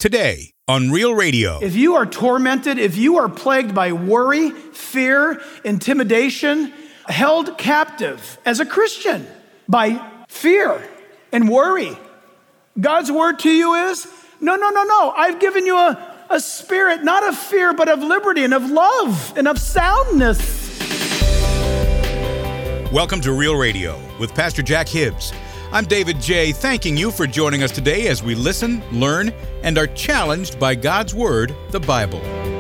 today on Real Radio. If you are tormented, if you are plagued by worry, fear, intimidation, held captive as a Christian by fear and worry, God's word to you is, no. I've given you a spirit, not of fear, but of liberty and of love and of soundness. Welcome to Real Radio with Pastor Jack Hibbs. I'm David J., thanking you for joining us today as we listen, learn, and are challenged by God's Word, the Bible.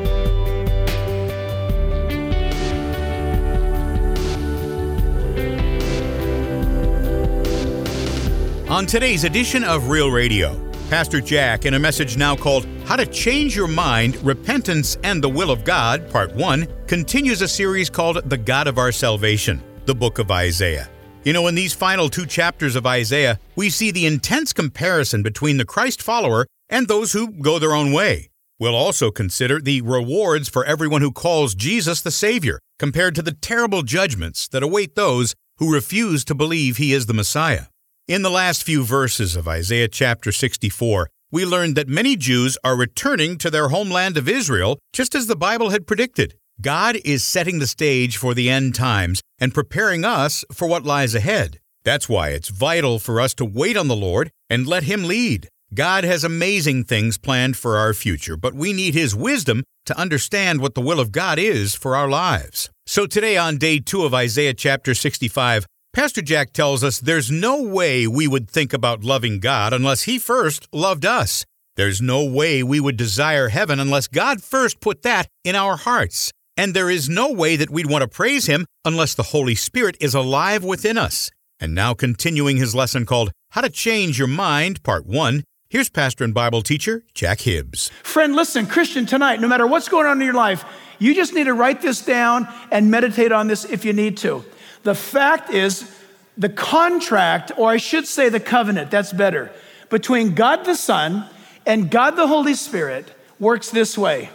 On today's edition of Real Radio, Pastor Jack, in a message now called How to Change Your Mind, Repentance, and the Will of God, Part 1, continues a series called The God of Our Salvation, the book of Isaiah. You know, in these final 2 chapters of Isaiah, we see the intense comparison between the Christ follower and those who go their own way. We'll also consider the rewards for everyone who calls Jesus the Savior, compared to the terrible judgments that await those who refuse to believe He is the Messiah. In the last few verses of Isaiah chapter 64, we learned that many Jews are returning to their homeland of Israel, just as the Bible had predicted. God is setting the stage for the end times and preparing us for what lies ahead. That's why it's vital for us to wait on the Lord and let Him lead. God has amazing things planned for our future, but we need His wisdom to understand what the will of God is for our lives. So today on day 2 of Isaiah chapter 65, Pastor Jack tells us there's no way we would think about loving God unless He first loved us. There's no way we would desire heaven unless God first put that in our hearts. And there is no way that we'd want to praise Him unless the Holy Spirit is alive within us. And now continuing his lesson called How to Change Your Mind, Part 1, here's pastor and Bible teacher Jack Hibbs. Friend, listen, Christian, tonight, no matter what's going on in your life, you just need to write this down and meditate on this if you need to. The fact is, the contract, or I should say the covenant, that's better, between God the Son and God the Holy Spirit works this way.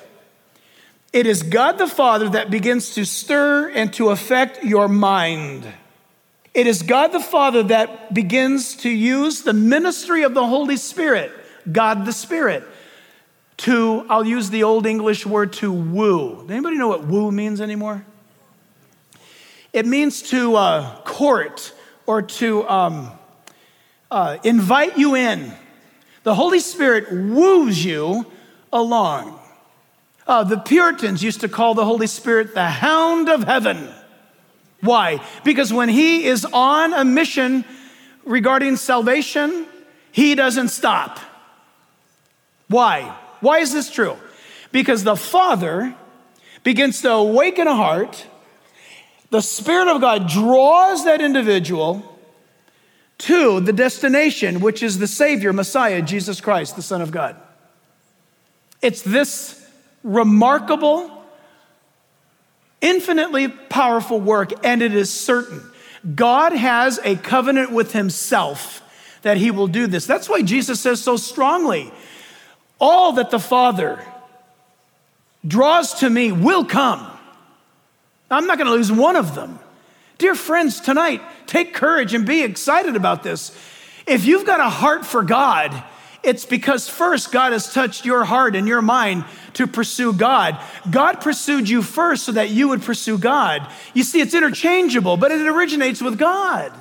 It is God the Father that begins to stir and to affect your mind. It is God the Father that begins to use the ministry of the Holy Spirit, God the Spirit, to, I'll use the old English word, to woo. Does anybody know what woo means anymore? It means to court or to invite you in. The Holy Spirit woos you along. The Puritans used to call the Holy Spirit the hound of heaven. Why? Because when He is on a mission regarding salvation, He doesn't stop. Why? Why is this true? Because the Father begins to awaken a heart. The Spirit of God draws that individual to the destination, which is the Savior, Messiah, Jesus Christ, the Son of God. It's this remarkable, infinitely powerful work, and it is certain. God has a covenant with Himself that He will do this. That's why Jesus says so strongly, all that the Father draws to me will come. I'm not going to lose one of them. Dear friends, tonight, take courage and be excited about this. If you've got a heart for God, it's because first God has touched your heart and your mind to pursue God. God pursued you first so that you would pursue God. You see, it's interchangeable, but it originates with God.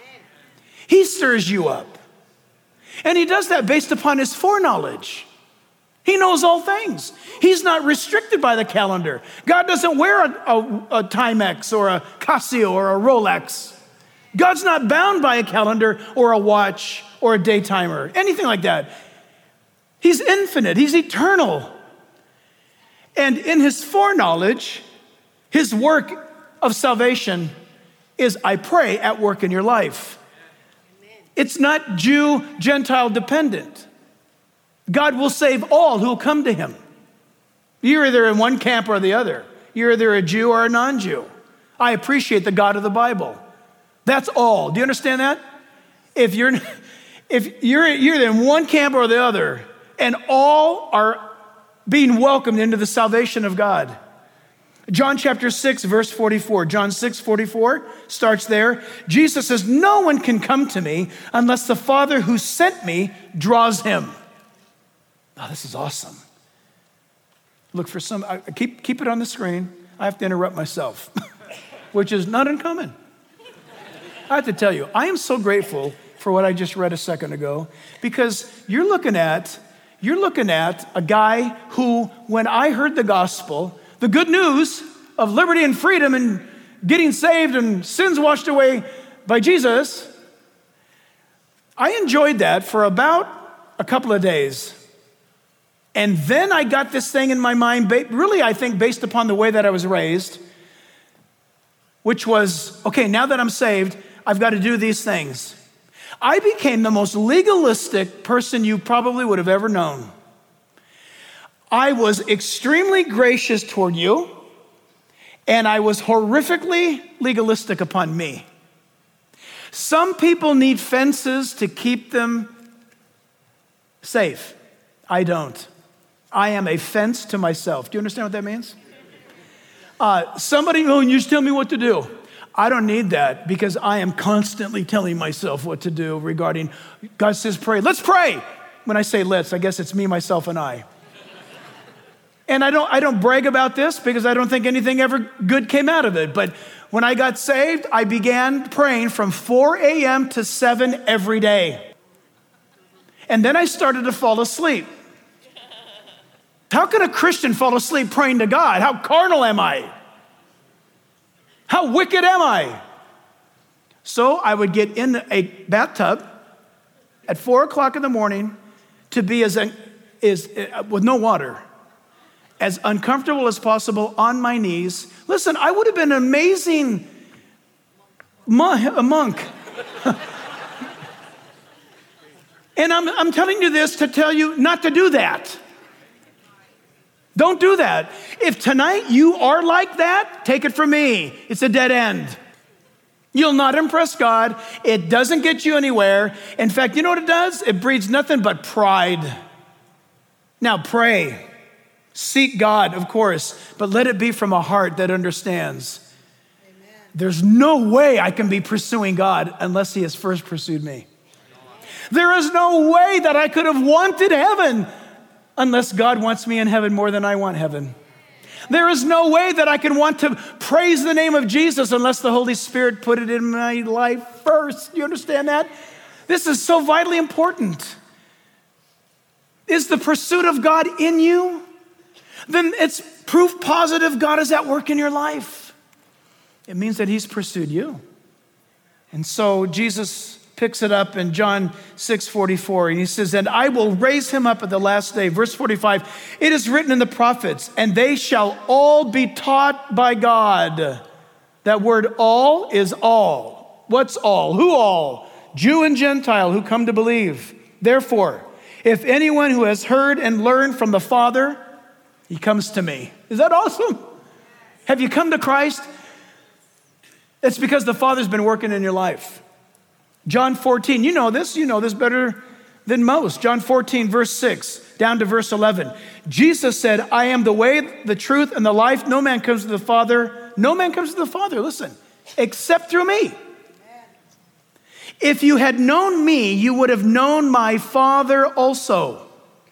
He stirs you up. And He does that based upon His foreknowledge. He knows all things. He's not restricted by the calendar. God doesn't wear a Timex or a Casio or a Rolex. God's not bound by a calendar or a watch or a day timer, anything like that. He's infinite. He's eternal. And in His foreknowledge, His work of salvation is, I pray, at work in your life. It's not Jew, Gentile dependent. God will save all who will come to Him. You're either in one camp or the other. You're either a Jew or a non-Jew. I appreciate the God of the Bible. That's all. Do you understand that? If you're either in one camp or the other, and all are being welcomed into the salvation of God. John chapter 6, verse 44. John 6, 44 starts there. Jesus says, no one can come to me unless the Father who sent me draws him. Oh, this is awesome. Look for some, keep it on the screen. I have to interrupt myself, which is not uncommon. I have to tell you, I am so grateful for what I just read a second ago, because you're looking at a guy who, when I heard the gospel, the good news of liberty and freedom and getting saved and sins washed away by Jesus, I enjoyed that for about a couple of days. And then I got this thing in my mind, really I think based upon the way that I was raised, which was, okay, now that I'm saved, I've got to do these things. I became the most legalistic person you probably would have ever known. I was extremely gracious toward you, and I was horrifically legalistic upon me. Some people need fences to keep them safe. I don't. I am a fence to myself. Do you understand what that means? Somebody, you just tell me what to do. I don't need that, because I am constantly telling myself what to do regarding, God says pray. Let's pray. When I say let's, I guess it's me, myself, and I. And I don't brag about this because I don't think anything ever good came out of it. But when I got saved, I began praying from 4 a.m. to 7 every day. And then I started to fall asleep. How can a Christian fall asleep praying to God? How carnal am I? How wicked am I? So I would get in a bathtub at 4 o'clock in the morning to be with no water, as uncomfortable as possible on my knees. Listen, I would have been an amazing monk. And I'm telling you this to tell you not to do that. Don't do that. If tonight you are like that, take it from me. It's a dead end. You'll not impress God. It doesn't get you anywhere. In fact, you know what it does? It breeds nothing but pride. Now pray. Seek God, of course, but let it be from a heart that understands. Amen. There's no way I can be pursuing God unless He has first pursued me. There is no way that I could have wanted heaven unless God wants me in heaven more than I want heaven. There is no way that I can want to praise the name of Jesus unless the Holy Spirit put it in my life first. You understand that? This is so vitally important. Is the pursuit of God in you? Then it's proof positive God is at work in your life. It means that He's pursued you. And so Jesus picks it up in John 6:44, and He says, and I will raise Him up at the last day. Verse 45, it is written in the prophets, and they shall all be taught by God. That word all is all. What's all? Who all? Jew and Gentile who come to believe. Therefore, if anyone who has heard and learned from the Father, he comes to me. Is that awesome? Have you come to Christ? It's because the Father's been working in your life. John 14, you know this better than most. John 14, verse 6, down to verse 11. Jesus said, I am the way, the truth, and the life. No man comes to the Father, listen, except through me. If you had known me, you would have known my Father also.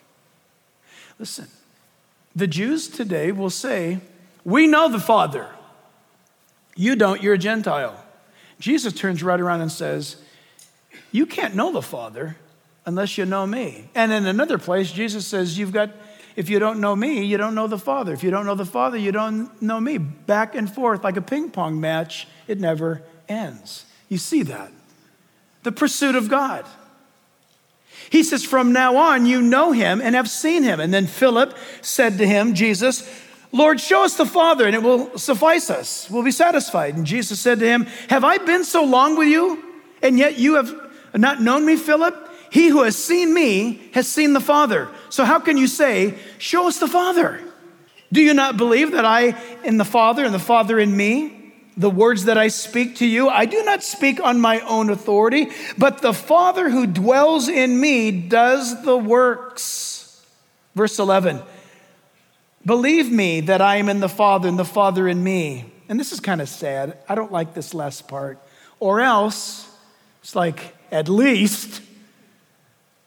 Listen, the Jews today will say, we know the Father. You don't, you're a Gentile. Jesus turns right around and says, you can't know the Father unless you know me. And in another place, Jesus says, if you don't know me, you don't know the Father. If you don't know the Father, you don't know me. Back and forth like a ping pong match, it never ends. You see that? The pursuit of God. He says, from now on, you know Him and have seen Him. And then Philip said to him, Jesus, Lord, show us the Father and it will suffice us. We'll be satisfied. And Jesus said to him, have I been so long with you? And yet you have not known me, Philip? He who has seen me has seen the Father. So how can you say, show us the Father? Do you not believe that I in the Father and the Father in me? The words that I speak to you, I do not speak on my own authority, but the Father who dwells in me does the works. Verse 11, believe me that I am in the Father and the Father in me. And this is kind of sad. I don't like this last part. Or else, it's like, at least,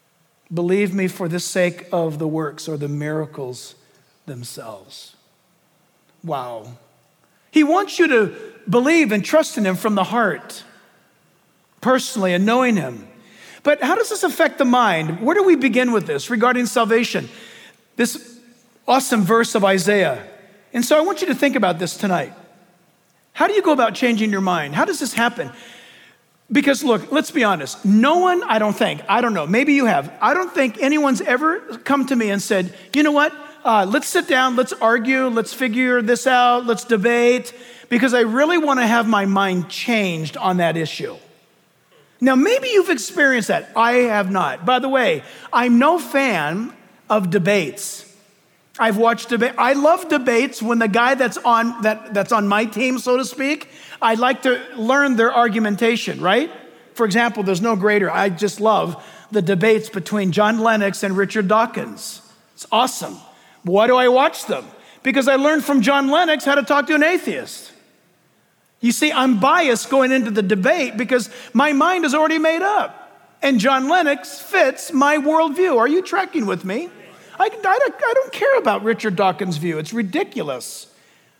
Believe me for the sake of the works or the miracles themselves. Wow. He wants you to believe and trust in him from the heart, personally, and knowing him. But how does this affect the mind? Where do we begin with this regarding salvation? This awesome verse of Isaiah. And so I want you to think about this tonight. How do you go about changing your mind? How does this happen? Because look, let's be honest. No one, I don't know, maybe you have. I don't think anyone's ever come to me and said, you know what? Let's sit down, let's argue, let's figure this out, let's debate, because I really want to have my mind changed on that issue. Now, maybe you've experienced that. I have not. By the way, I'm no fan of debates. I've watched debate. I love debates when the guy that's on my team, so to speak, I like to learn their argumentation, right? For example, there's no greater. I just love the debates between John Lennox and Richard Dawkins. It's awesome. Why do I watch them? Because I learned from John Lennox how to talk to an atheist. You see, I'm biased going into the debate because my mind is already made up. And John Lennox fits my worldview. Are you tracking with me? I don't care about Richard Dawkins' view. It's ridiculous.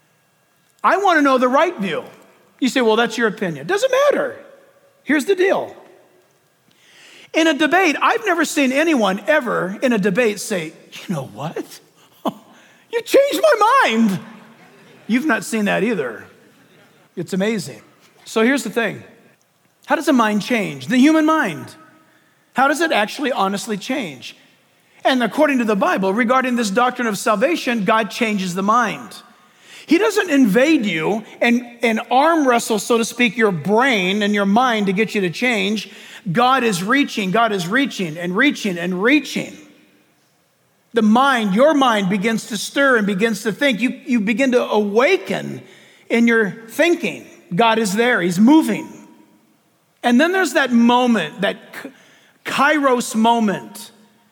I want to know the right view. You say, well, that's your opinion. Doesn't matter. Here's the deal. In a debate, I've never seen anyone ever in a debate say, you know what? You changed my mind. You've not seen that either. It's amazing. So here's the thing. How does a mind change? The human mind. How does it actually honestly change? And according to the Bible, regarding this doctrine of salvation, God changes the mind. He doesn't invade you and arm wrestle, so to speak, your brain and your mind to get you to change. God is reaching and reaching and reaching. The mind, your mind begins to stir and begins to think. You begin to awaken in your thinking. God is there, he's moving. And then there's that moment, that kairos moment,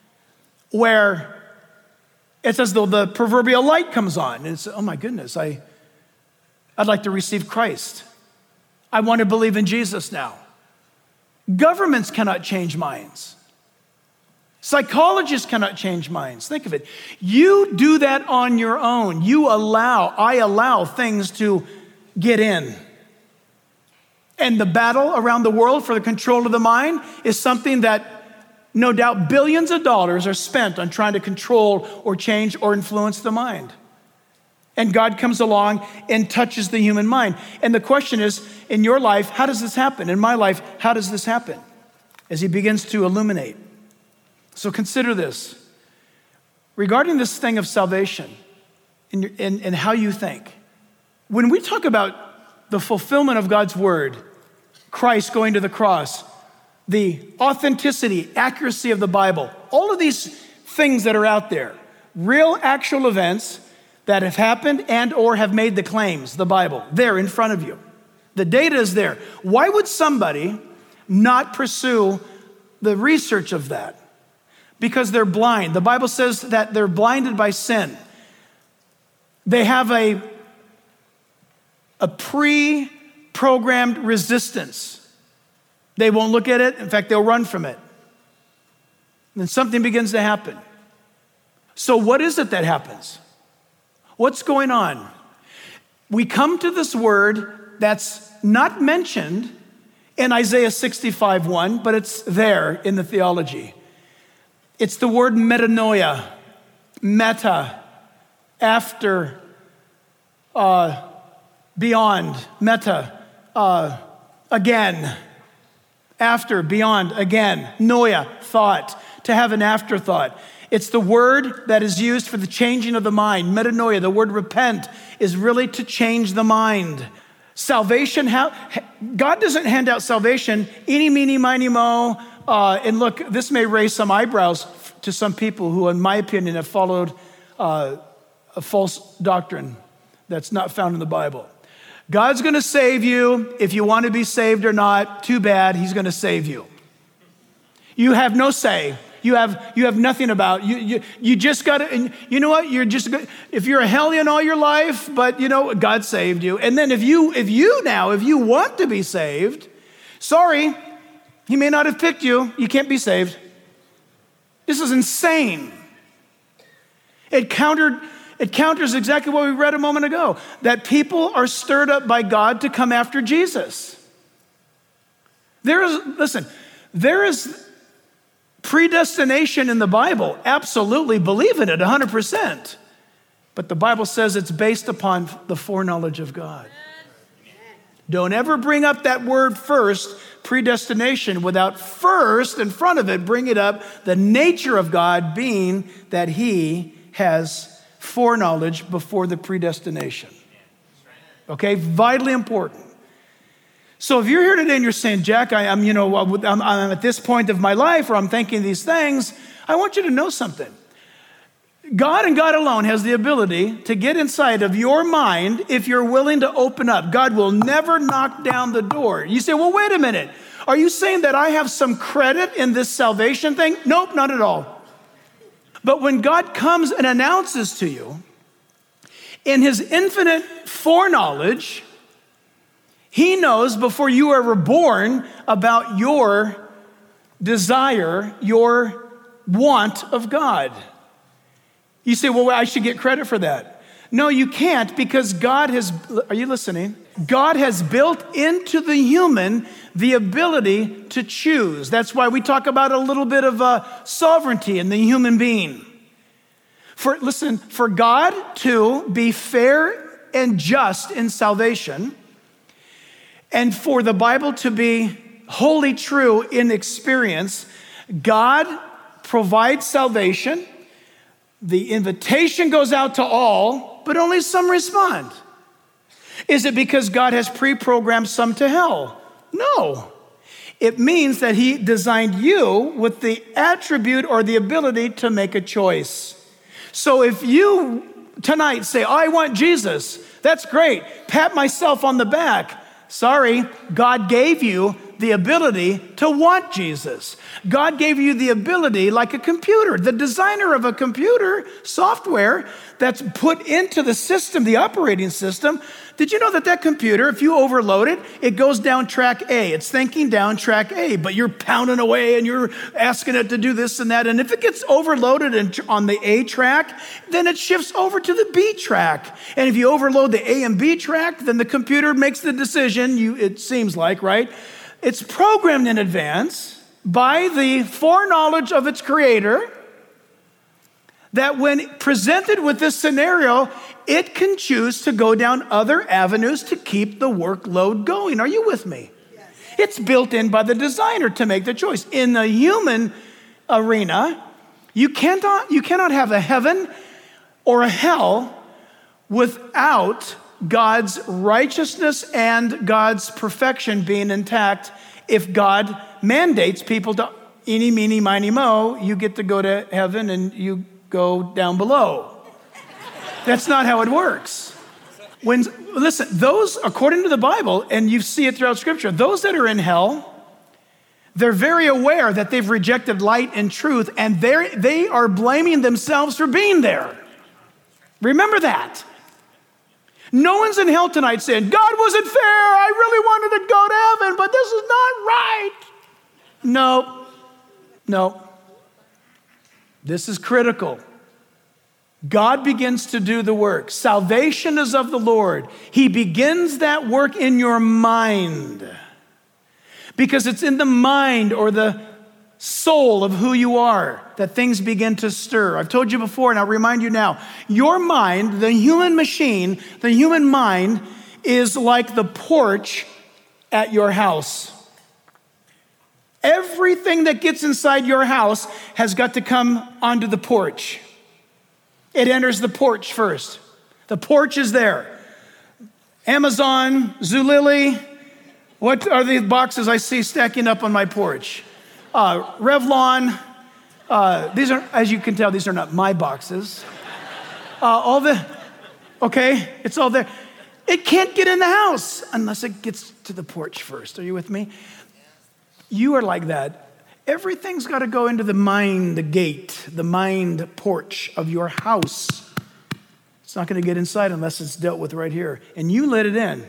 where it's as though the proverbial light comes on. And it's, oh my goodness, I'd like to receive Christ. I want to believe in Jesus now. Governments cannot change minds. Psychologists cannot change minds. Think of it. You do that on your own. I allow things to get in. And the battle around the world for the control of the mind is something that no doubt billions of dollars are spent on trying to control or change or influence the mind. And God comes along and touches the human mind. And the question is, in your life, how does this happen? In my life, how does this happen? As he begins to illuminate. So consider this. Regarding this thing of salvation and how you think, when we talk about the fulfillment of God's word, Christ going to the cross, the authenticity, accuracy of the Bible, all of these things that are out there, real actual events that have happened and or have made the claims, the Bible, there in front of you. The data is there. Why would somebody not pursue the research of that? Because they're blind. The Bible says that they're blinded by sin. They have a pre-programmed resistance. They won't look at it. In fact, they'll run from it. And then something begins to happen. So what is it that happens? What's going on? We come to this word that's not mentioned in Isaiah 65:1, but it's there in the theology. It's the word metanoia, meta, after, beyond, meta, again, after, beyond, again, noia, thought, to have an afterthought. It's the word that is used for the changing of the mind. Metanoia, the word repent, is really to change the mind. Salvation, God doesn't hand out salvation, eeny, meeny, miny, mo. And look, this may raise some eyebrows to some people who, in my opinion, have followed a false doctrine that's not found in the Bible. God's going to save you. If you want to be saved or not, too bad, he's going to save you. You have no say. You have nothing about you just got to, and you know what? You're just, if you're a hellion all your life, but you know, God saved you. And then if you want to be saved, sorry, he may not have picked you. You can't be saved. This is insane. It counters exactly what we read a moment ago, that people are stirred up by God to come after Jesus. There is predestination in the Bible. Absolutely believe in it 100%. But the Bible says it's based upon the foreknowledge of God. Don't ever bring up that word first, predestination, without first in front of it bring it up the nature of God being that he has foreknowledge before the predestination. Okay, vitally important. So if you're here today and you're saying, Jack, I'm at this point of my life where I'm thinking these things, I want you to know something. God and God alone has the ability to get inside of your mind if you're willing to open up. God will never knock down the door. You say, well, wait a minute. Are you saying that I have some credit in this salvation thing? Nope, not at all. But when God comes and announces to you, in his infinite foreknowledge, he knows before you are reborn about your desire, your want of God. You say, well, I should get credit for that. No, you can't, because God has, are you listening? God has built into the human the ability to choose. That's why we talk about a little bit of sovereignty in the human being. For God to be fair and just in salvation, and for the Bible to be wholly true in experience, God provides salvation. The invitation goes out to all, but only some respond. Is it because God has pre-programmed some to hell? No. It means that he designed you with the attribute or the ability to make a choice. So if you tonight say, I want Jesus, that's great. Pat myself on the back. Sorry, God gave you the ability to want Jesus. God gave you the ability, like a computer, the designer of a computer software that's put into the system, the operating system. Did you know that computer, if you overload it, it goes down track A. It's thinking down track A, but you're pounding away and you're asking it to do this and that. And if it gets overloaded on the A track, then it shifts over to the B track. And if you overload the A and B track, then the computer makes the decision, it seems like, right? It's programmed in advance by the foreknowledge of its creator that when presented with this scenario, it can choose to go down other avenues to keep the workload going. Are you with me? Yes. It's built in by the designer to make the choice. In the human arena, you cannot have a heaven or a hell without God's righteousness and God's perfection being intact. If God mandates people to eeny, meeny, miny, mo, you get to go to heaven and you go down below. That's not how it works. Listen, those, according to the Bible, and you see it throughout Scripture, those that are in hell, they're very aware that they've rejected light and truth, and they are blaming themselves for being there. Remember that. No one's in hell tonight saying, God wasn't fair, I really wanted to go to heaven, but this is not right. No. This is critical. God begins to do the work. Salvation is of the Lord. He begins that work in your mind, because it's in the mind or the soul of who you are that things begin to stir. I've told you before, and I'll remind you now. Your mind, the human machine, the human mind is like the porch at your house. Everything that gets inside your house has got to come onto the porch. It enters the porch first. The porch is there. Amazon, Zulily, what are the boxes I see stacking up on my porch? Revlon. These are, as you can tell, these are not my boxes. It's all there. It can't get in the house unless it gets to the porch first. Are you with me? You are like that. Everything's got to go into the mind, the gate, the mind porch of your house. It's not going to get inside unless it's dealt with right here. And you let it in.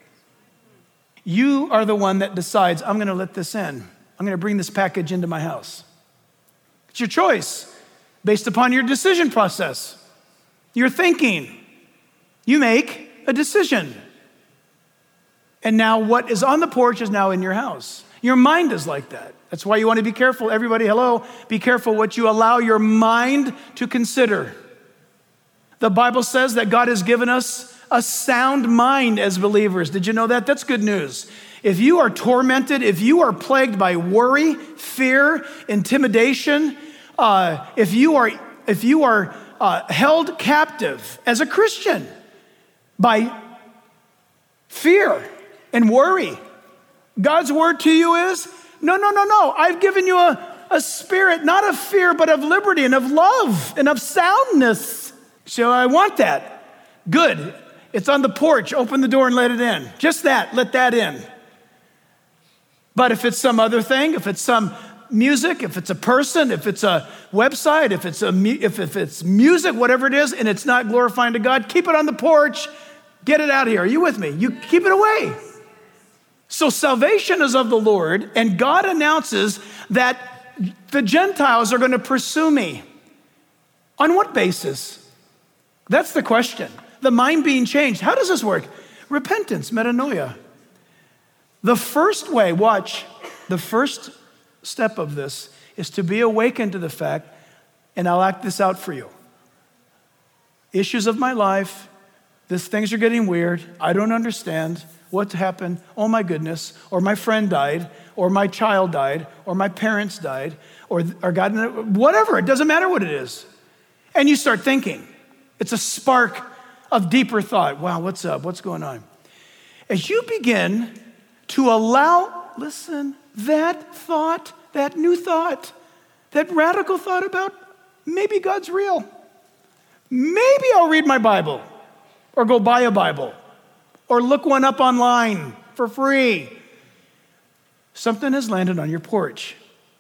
You are the one that decides, I'm going to let this in. I'm going to bring this package into my house. It's your choice based upon your decision process, your thinking. You make a decision. And now what is on the porch is now in your house. Your mind is like that. That's why you want to be careful. Everybody, hello, be careful what you allow your mind to consider. The Bible says that God has given us a sound mind as believers. Did you know that? That's good news. If you are tormented, if you are plagued by worry, fear, intimidation, if you are held captive as a Christian by fear and worry, God's word to you is, no. I've given you a spirit, not of fear, but of liberty and of love and of soundness. So I want that. Good. It's on the porch. Open the door and let it in. Just that. Let that in. But if it's some other thing, if it's some music, if it's a person, if it's a website, if it's music, whatever it is, and it's not glorifying to God, keep it on the porch. Get it out of here. Are you with me? You keep it away. So salvation is of the Lord, and God announces that the Gentiles are going to pursue me. On what basis? That's the question. The mind being changed. How does this work? Repentance, metanoia. The first way, watch, the first step of this is to be awakened to the fact, and I'll act this out for you. Issues of my life, things are getting weird. I don't understand what happened. Oh my goodness. Or my friend died, or my child died, or my parents died, or God, whatever. It doesn't matter what it is. And you start thinking. It's a spark of deeper thought. Wow, what's up? What's going on? As you begin to allow, listen, that thought, that new thought, that radical thought about maybe God's real. Maybe I'll read my Bible or go buy a Bible or look one up online for free. Something has landed on your porch.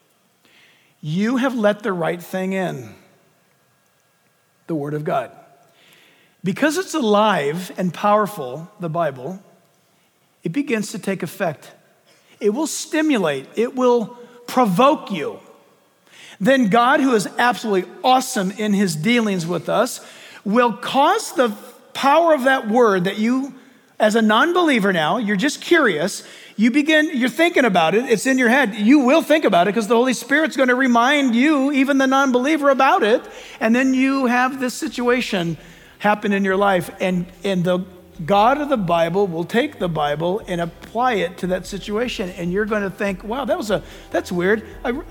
You have let the right thing in, the Word of God. Because it's alive and powerful, the Bible, it begins to take effect. It will stimulate. It will provoke you. Then God, who is absolutely awesome in his dealings with us, will cause the power of that word that you, as a non-believer now, you're just curious, you're thinking about it, it's in your head. You will think about it because the Holy Spirit's going to remind you, even the non-believer, about it. And then you have this situation happen in your life, and the God of the Bible will take the Bible and apply it to that situation, and you're going to think, wow, that's weird.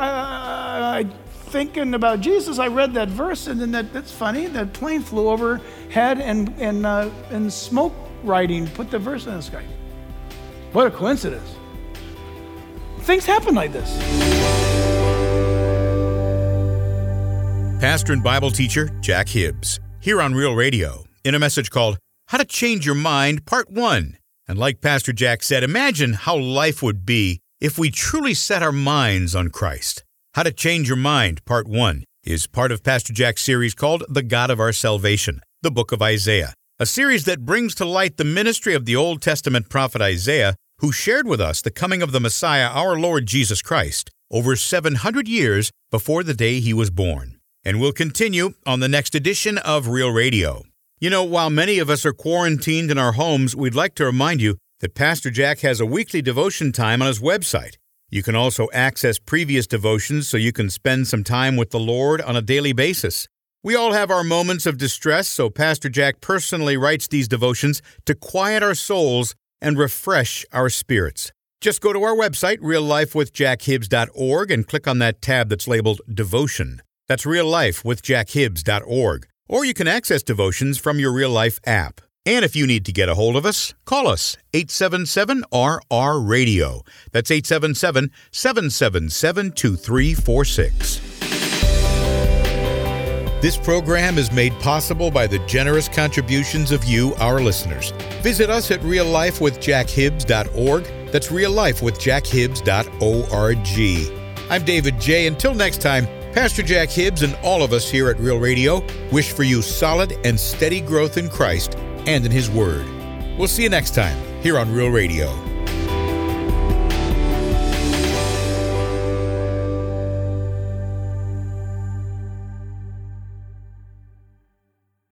I thinking about Jesus, I read that verse, and then that's funny. That plane flew overhead, and smoke writing put the verse in the sky. What a coincidence. Things happen like this. Pastor and Bible teacher Jack Hibbs, here on Real Radio, in a message called How to Change Your Mind, Part 1. And like Pastor Jack said, imagine how life would be if we truly set our minds on Christ. How to Change Your Mind, Part 1, is part of Pastor Jack's series called The God of Our Salvation, the book of Isaiah, a series that brings to light the ministry of the Old Testament prophet Isaiah, who shared with us the coming of the Messiah, our Lord Jesus Christ, over 700 years before the day he was born. And we'll continue on the next edition of Real Radio. You know, while many of us are quarantined in our homes, we'd like to remind you that Pastor Jack has a weekly devotion time on his website. You can also access previous devotions so you can spend some time with the Lord on a daily basis. We all have our moments of distress, so Pastor Jack personally writes these devotions to quiet our souls and refresh our spirits. Just go to our website, reallifewithjackhibbs.org, and click on that tab that's labeled Devotion. That's reallifewithjackhibbs.org. Or you can access devotions from your Real Life app. And if you need to get a hold of us, call us, 877-RR-RADIO. That's 877-777-2346. This program is made possible by the generous contributions of you, our listeners. Visit us at reallifewithjackhibbs.org. That's reallifewithjackhibbs.org. I'm David J. Until next time, Pastor Jack Hibbs and all of us here at Real Radio wish for you solid and steady growth in Christ and in His Word. We'll see you next time here on Real Radio.